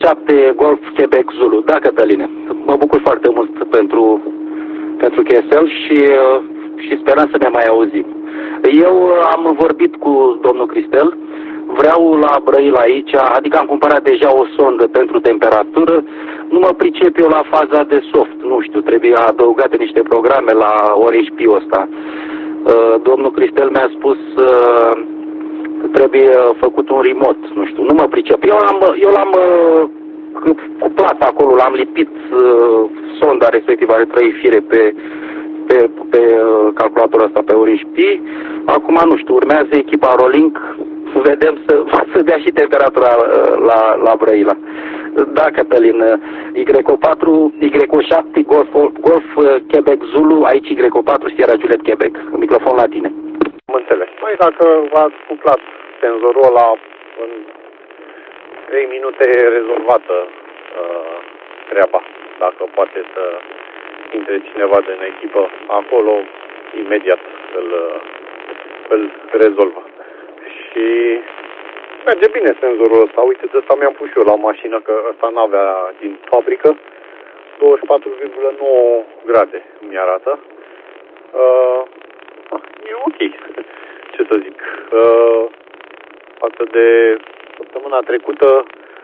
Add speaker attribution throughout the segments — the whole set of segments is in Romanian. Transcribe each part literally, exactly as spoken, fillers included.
Speaker 1: șapte Golf Quebec Zulu. Da, Cătăline, mă bucur foarte mult pentru, pentru K S L și, și sperăm să ne mai auzim. Eu am vorbit cu domnul Cristel, vreau la Brăila aici, adică am cumpărat deja o sondă pentru temperatură, nu mă pricep eu la faza de soft, nu știu, trebuie adăugate niște programe la Orange P-ul ăsta. Domnul Cristel mi-a spus trebuie făcut un remote, nu știu, nu mă pricep. Eu l-am, eu l-am cuplat acolo, l-am lipit sonda respectivă, are trei fire pe, pe, pe calculatorul ăsta, pe Orange P. Acum, nu știu, urmează echipa Rolink, vedem să, să dea și temperatura la, la Brăila. Da, Cătălin, Y patru, Y șapte, Golf, Golf Quebec Zulu, aici Y patru, Sierra Juliet Quebec. Microfon la tine.
Speaker 2: Am înțeles. Mai dacă v-ați cuplat senzorul ăla în trei minute rezolvată uh, treaba. Dacă poate să intre cineva din echipă acolo, imediat îl, îl rezolvă. Și merge bine senzorul ăsta. Uite, de asta mi-am pus și eu la mașină, că ăsta n-avea din fabrică. douăzeci și patru virgulă nouă grade mi arată. Uh, e ok, ce să zic. Uh, față de săptămâna trecută,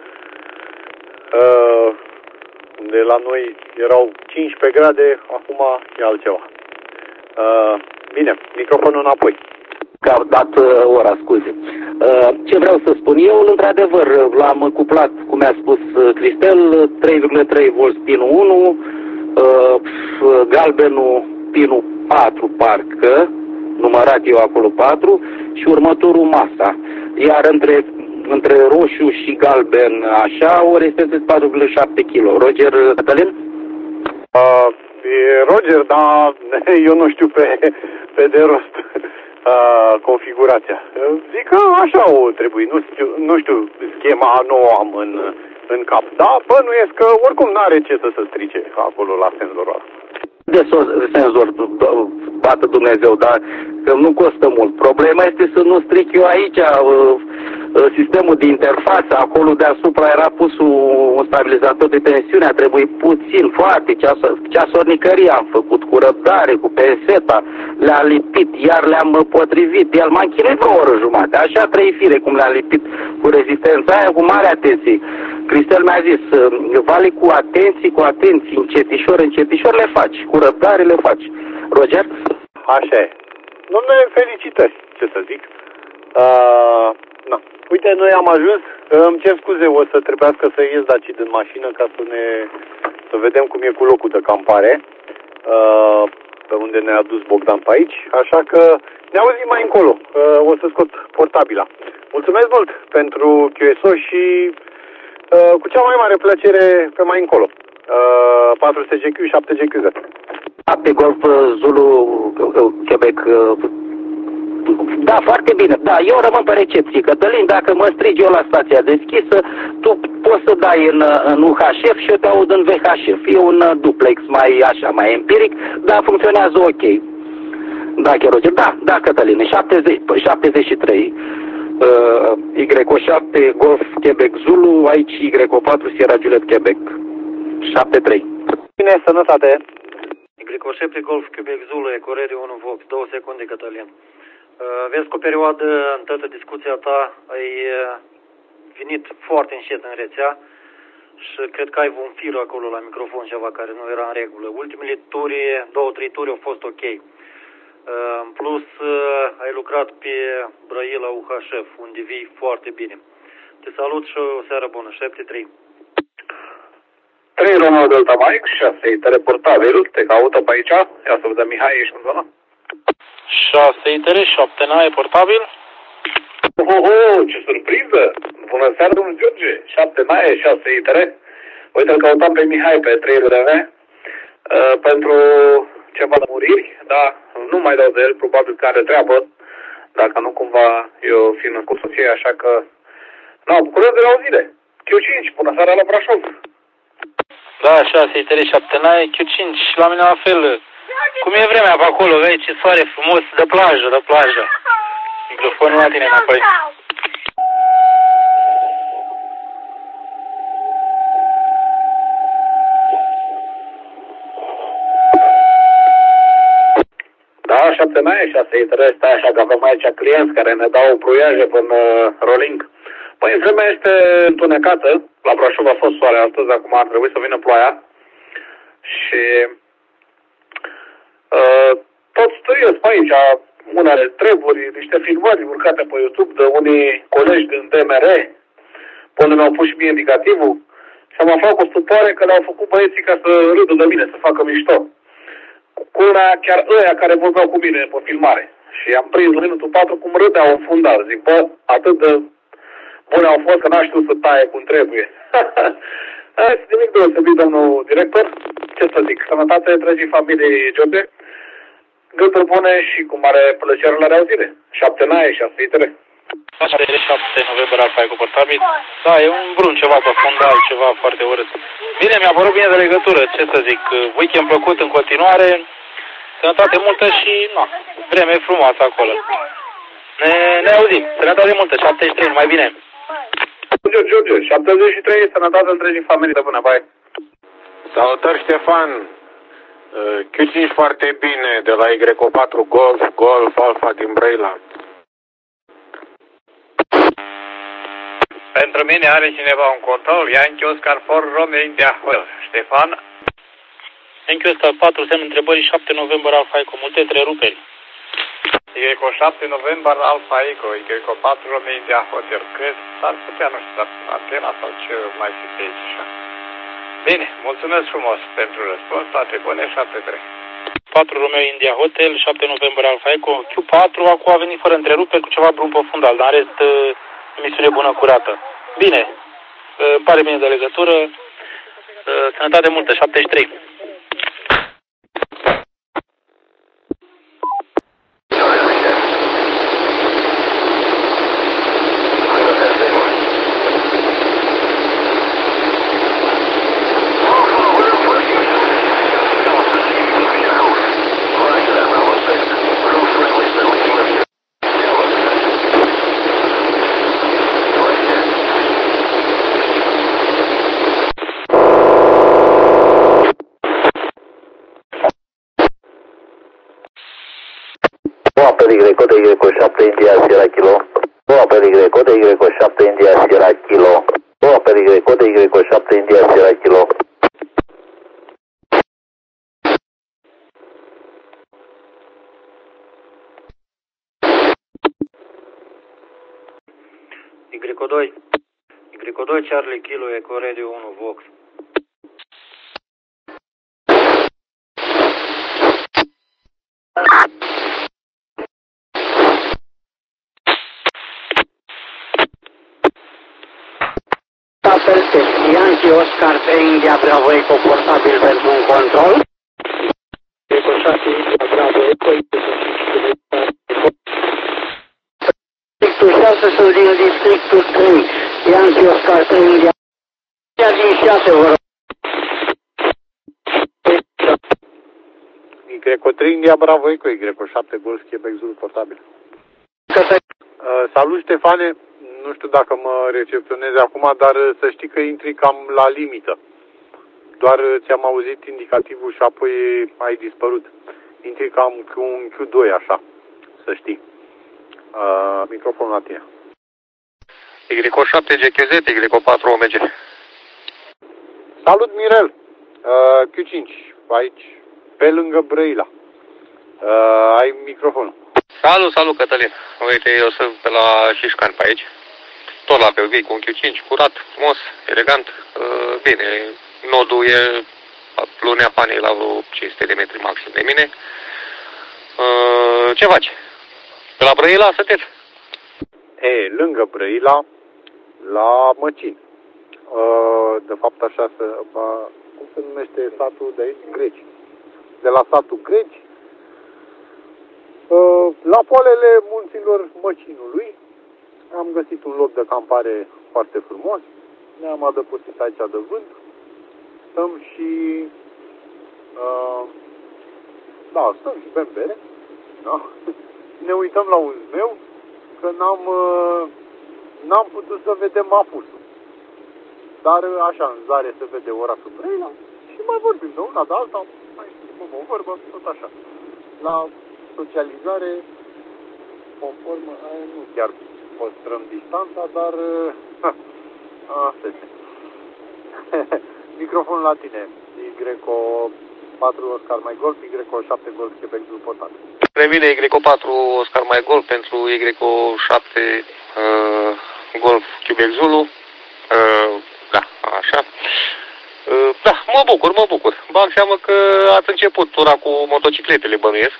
Speaker 2: uh, unde la noi erau cincisprezece grade, acum e altceva. Uh, bine, microfonul înapoi.
Speaker 1: Că au dat uh, ora, scuze. Uh, ce vreau să spun eu, într-adevăr, l-am cuplat, cum mi-a spus uh, Cristel, trei virgulă trei volți pinul unu, uh, galbenul pinul patru, parcă, numărat eu acolo patru, și următorul masa. Iar între, între roșu și galben, așa, ori este patru virgulă șapte kilograme. Roger, Cătălin?
Speaker 2: Uh, e Roger, dar eu nu știu pe, pe de rost uh, configurația. Zic că așa o trebuie, nu știu, nu știu schema nu o am în, în cap. Dar bănuiesc că oricum n-are ce să se strice acolo la senzorul ăla.
Speaker 1: De senzor, bată Dumnezeu, dar că nu costă mult. Problema este să nu stric eu aici uh, sistemul de interfață. Acolo deasupra era pus un stabilizator de tensiune, a trebuit puțin, foarte, ceasornicărie am făcut, cu răbdare, cu penseta, le-a lipit, iar le-am potrivit. El m-a închinuit vreo oră jumate, așa trei fire cum le-a lipit, cu rezistența aia, cu mare atenție. Cristel mi-a zis, Vali, cu atenție, cu atenție, încetișor, încetișor le faci, cu răbdare le faci. Roger?
Speaker 2: Așa e. Dom'le, felicitări, ce să zic. Uh, na. Uite, noi am ajuns, îmi cer scuze, o să trebuiască să ies daci din mașină ca să ne să vedem cum e cu locul de campare, uh, pe unde ne-a dus Bogdan pe aici, așa că ne auzim mai încolo, uh, o să scot portabila. Mulțumesc mult pentru Q S O și uh, cu cea mai mare plăcere pe mai încolo. Uh, patru S G Q, șapte G Q Z.
Speaker 1: Pe Golf Zulu Quebec. Da, foarte bine. Da, eu rămân pe recepție. Cătălin, dacă mă strigi eu la stația deschisă, tu poți să dai în, în U H F și eu te aud în V H F. E un duplex mai așa, mai empiric, dar funcționează ok. Da, chiar Roger. Da, da, Cătălin, șaptezeci și trei. Uh, Y șapte Golf Quebec Zulu, aici Y patru Sierra Juliet Quebec. șapte trei.
Speaker 2: Bine, sănătate.
Speaker 3: Y șapte Golf Quebec Zulu, Ecoredi unu Vox, două secunde, Cătălin. Uh, vezi că o perioadă în toată discuția ta ai uh, venit foarte încet în rețea și cred că ai un fir acolo la microfon, ceva care nu era în regulă. Ultimele turi, două, trei turi au fost ok. Uh, în plus, uh, ai lucrat pe Brăila U H F, unde vii foarte bine. Te salut și o seară bună, șapte trei.
Speaker 4: trei Romeo Delta Mike, șase, teleportabil, te caută pe aici, ia să vedem, Mihai, ești în zonă?
Speaker 5: șase I T R, șapte nae, portabil.
Speaker 4: Oh, oh, ce surpriză! Bună seara, domnul George, șapte nae, șase I T R. Uite, îl căutam pe Mihai pe trei R D V uh, pentru ceva lămuriri, dar nu mai dau de el, probabil că are treabă, dacă nu cumva eu fiind cu soție, așa că... Nu, bucurăm de la auzire. Q cinci, bună seara la Brașov.
Speaker 5: Da, șase I T R, șapte nae, Q cinci, la mine la fel. Cum e vremea pe acolo, vezi ce soare frumos, de plajă, de plajă. Microfonul la tine înapoi.
Speaker 4: șapte naie, șase itere, stai așa că avem aici clienți care ne dau pruiaje până uh, rolling. Păi vremea este întunecată, la Brașov a fost soare astăzi, acum ar trebui să vină ploaia. Și uh, tot stăiesc pe aici unele treburi, niște filmări urcate pe YouTube de unii colegi din D M R, până mi-au pus și mie indicativul și am aflat cu stupoare că le-au făcut băieții ca să râdă de mine, să facă mișto. Cu una chiar ăia care vorbeau cu mine pe filmare. Și am prins în minutul patru cum râdeau în fundal. Zic, bă, atât de bune au fost că n-a știut să taie cum trebuie. Hai, nimic deosebit, domnul director. Ce să zic, sănătate întregii familiei George. Gânduri bune și cu mare plăcere la reauzire. Șapte naie, șase itere.
Speaker 5: șapte noiembrie Alfa Eco portabil. Da, e un brun, ceva pe fundal, ceva foarte urât. Bine, mi-a părut bine de legătură, ce să zic. Weekend plăcut în continuare, sănătate multă și, na, vreme frumoasă acolo. Ne, ne auzim, sănătate multă, șaptezeci și trei, mai bine.
Speaker 4: George, George, șaptezeci și trei, sănătate întregii familii de bună, bai.
Speaker 2: Salutări, Ștefan. Q cinci foarte bine, de la Y patru Golf, Golf, Alfa din Brăila.
Speaker 6: Pentru mine are cineva un control, Yankee Oscar patru Romeo India Hotel. Ștefan?
Speaker 5: Yankee Oscar patru, semn întrebării, șapte noiembrie Alfa Eco, multe întreruperi.
Speaker 6: Y șapte noiembrie Alfa Eco, Y patru Romeo India Hotel. Cred, s-ar putea, nu știu, antena sau ce mai fi pe aici așa. Bine, mulțumesc frumos pentru răspuns, toate bune, șapte trei.
Speaker 5: patru Romeo India Hotel, șapte noiembrie Alfa Eco, Q patru, acum a venit fără întreruperi cu ceva drum pe fundal, dar în rest emisiune bună, curată. Bine, îmi pare bine de legătură, sănătate multă, șaptezeci și trei.
Speaker 1: Apel Y, code Y șapte India Sierra Kilo. O apel Y, code Y șapte India Sierra Kilo. O apel Y, code Y șapte India Sierra Kilo.
Speaker 3: Y doi. Y doi Charlie Kilo Eco Radio unu Vox.
Speaker 7: Yankee Oscar trei India Bravo Eco portabil pentru un control. Eco șase India Bravo Eco. Districtul șase sunt din districtul trei. Yankee Oscar trei India. Ia din șase, vă rog.
Speaker 2: Y trei India Bravo Eco, Y șapte Golf Quebec Zulu portabil. Uh, salut, Ștefane. Nu știu dacă mă recepționezi acum, dar să știi că intri cam la limită. Doar ți-am auzit indicativul și apoi ai dispărut. Intri cam cu un Q doi, așa, să știi. Uh, microfonul la tine.
Speaker 6: Y șapte G Q Z, Y patru O M G.
Speaker 2: Salut, Mirel. Uh, Q cinci, aici, pe lângă Brăila. Uh, ai microfonul.
Speaker 6: Salut, salut, Cătălin. Uite, eu sunt pe la Șișcan pe aici. Tot la Belghei cu un Q cinci, curat, frumos, elegant. Uh, bine, nodul e lunea panei la vreo cinci sute de metri maxim de mine. Uh, ce faci? Pe la Brăila sunteți?
Speaker 2: E, lângă Brăila, la Măcin. Uh, de fapt așa să... Uh, cum se numește satul de aici? Greci. De la satul Greci, uh, la poalele munților Măcinului, am găsit un loc de campare foarte frumos. Ne-am adăpostit aici de vânt. Stăm și... Uh, da, stăm și bem bere. Da? Ne uităm la un zmeu, că n-am, uh, n-am putut să vedem apusul. Dar așa, în zare se vede orașul Brăila și mai vorbim de una de alta, mai știm o vorbă, tot așa. La socializare, conform, nu chiar păstrăm distanța, dar ha, asta este. Microfonul la tine, Y patru Oscar Mai Golf, Y șapte Golf Quebec Zulu portabil.
Speaker 6: Revine Y patru Oscar Mai Golf pentru Y șapte uh, Golf Quebec Zulu. Uh, da, așa. Uh, da, mă bucur, mă bucur. Bag seamă că ați început tura cu motocicletele, bănuiesc.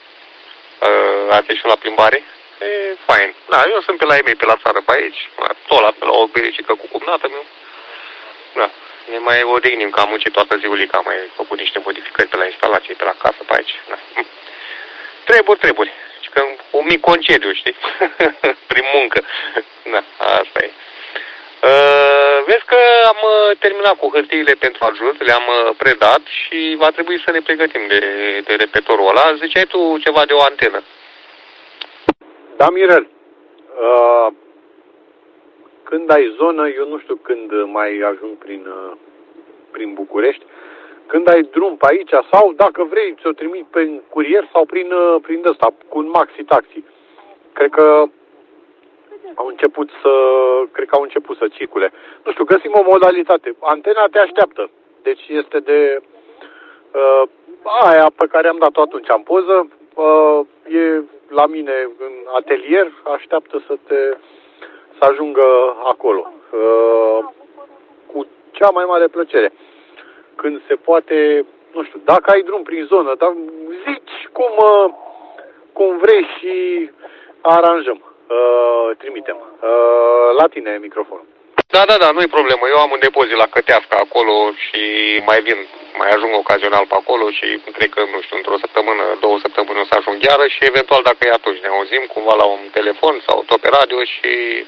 Speaker 6: Uh, ați ieșit la plimbare. E fain. Da, eu sunt pe la ei mei, pe la țară, pe aici. Tot la, pe la o bericică cu cumnată meu. Da. Ne mai odihnim, că am muncit toată ziulica, am mai făcut niște modificări pe la instalație, pe la casă, pe aici. Da. Treburi, treburi. Și că un mic concediu, știi? Prin muncă. Da, asta e. Uh, vezi că am terminat cu hârtiile pentru ajut, le-am predat și va trebui să ne pregătim de, de repetorul ăla. Ziceai tu ceva de o antenă.
Speaker 2: Da, Mirel. Uh, când ai zonă, eu nu știu când mai ajung prin, uh, prin București, când ai drum pe aici sau, dacă vrei, ți-o trimit prin curier sau prin, uh, prin ăsta, cu un maxi-taxi. Cred că au început să, cred că au început să circule. Nu știu, găsim o modalitate. Antena te așteaptă. Deci este de uh, aia pe care am dat-o atunci în poză. Uh, e la mine în atelier, așteaptă să te să ajungă acolo. Uh, cu cea mai mare plăcere. Când se poate, nu știu, dacă ai drum prin zonă, dar zici cum, uh, cum vrei și aranjăm. Uh, trimitem. Uh, la tine microfonul.
Speaker 6: Da, da, da, nu-i problemă. Eu am un depozit la Căteasca acolo și mai vin, mai ajung ocazional pe acolo și cred că, nu știu, într-o săptămână, două săptămâni o să ajung iară și eventual dacă e atunci ne auzim cumva la un telefon sau tot pe radio și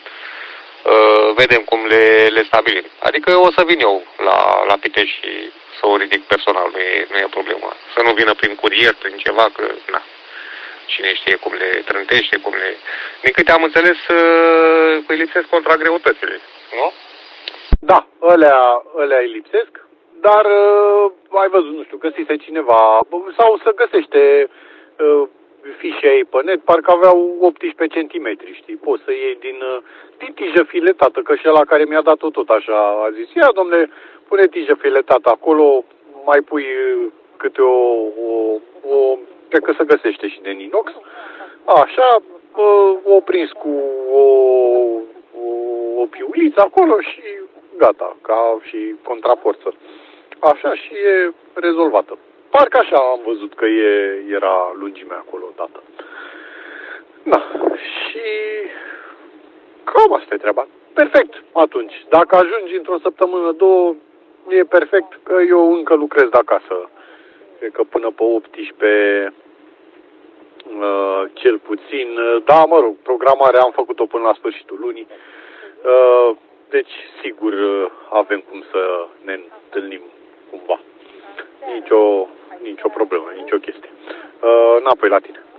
Speaker 6: uh, vedem cum le, le stabilim. Adică o să vin eu la, la Pitești și să o ridic personal, nu e, nu e problemă. Să nu vină prin curier, prin ceva, că, na. Cine știe cum le trântește, cum le... Din câte am înțeles, îi lipsesc contragreutățile, nu?
Speaker 2: Da, ălea, ălea îi lipsesc, dar uh, ai văzut, nu știu, găsise cineva, sau să găsește uh, fișe ei pe net, parcă aveau optsprezece centimetri, știi, poți să iei din, uh, din tijă filetată, că și ăla care mi-a dat-o tot așa a zis, ia, domne, pune tijă filetată acolo, mai pui câte o... o, o cred că se găsește și de inox. Așa, o prins cu o, o, o piuliță acolo și gata, ca și contraporță. Așa și e rezolvată. Parcă așa am văzut că e, era lungimea acolo dată. Da, și cam asta e treaba. Perfect, atunci. Dacă ajungi într-o săptămână, două, e perfect, că eu încă lucrez de acasă. Cred că până pe optsprezece, uh, cel puțin. Da, mă rog, programarea am făcut-o până la sfârșitul lunii. Uh, deci, sigur, uh, avem cum să ne întâlnim cumva. Nicio, nicio problemă, nicio chestie. Uh, înapoi la tine.